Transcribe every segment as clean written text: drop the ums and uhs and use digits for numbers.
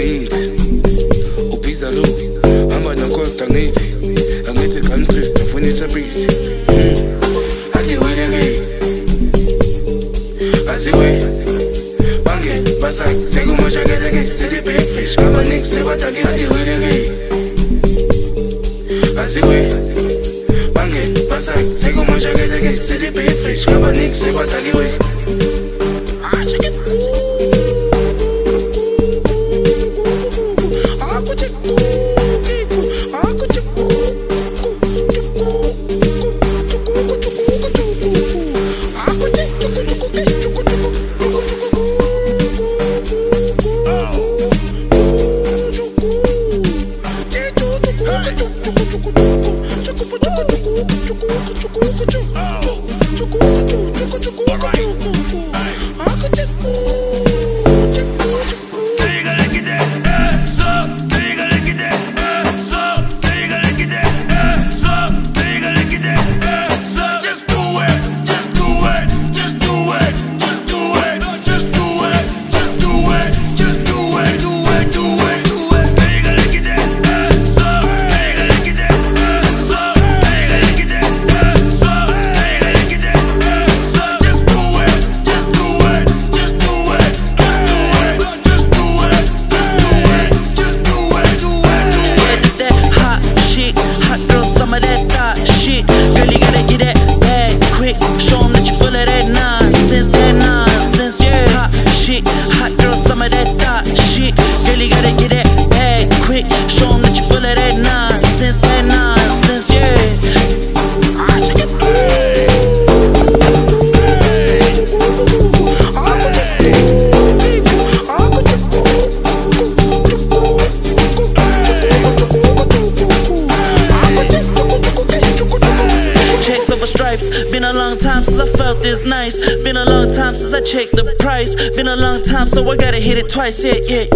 ngithi ubhiza lo hamba nocosta ngithi gun priest afuna itabisi angiwele ngi aziwe bange basa sekumasha ngeke sele befish kama nik sebata angiwele ngi aziwe bange basa sekumasha ngeke sele befish kama nik sebata angiwele Been a long time since I felt this nice. Been a long time since I checked the price. Been a long time, so I gotta hit it twice.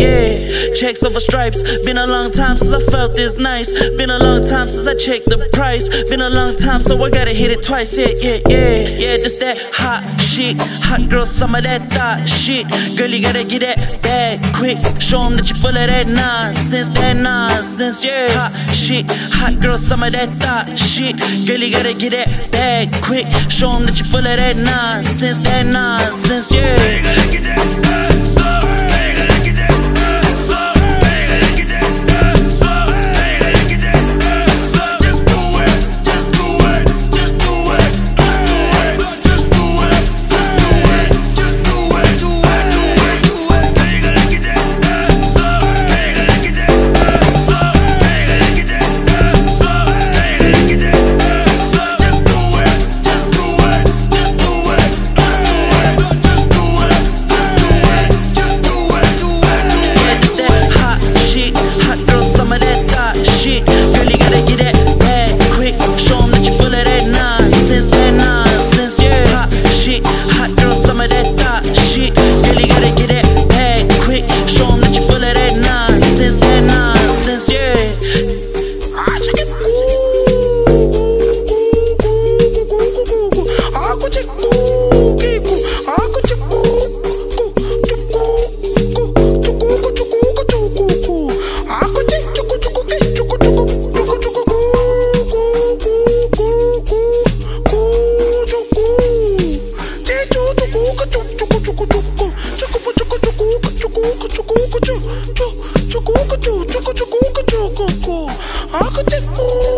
Yeah. Checks over stripes. Been a long time since I felt this nice. Been a long time since I checked the price. Been a long time, so I gotta hit it twice. Yeah. This that hot shit. Hot girl, some of that thought shit. Girl, you gotta get that bag quick. Show 'em that you full of that nonsense. Yeah. Hot shit. Hot girl, some of that thought shit. Girl, you gotta get that bag quick. Show 'em that you full of that nonsense. Yeah. Aku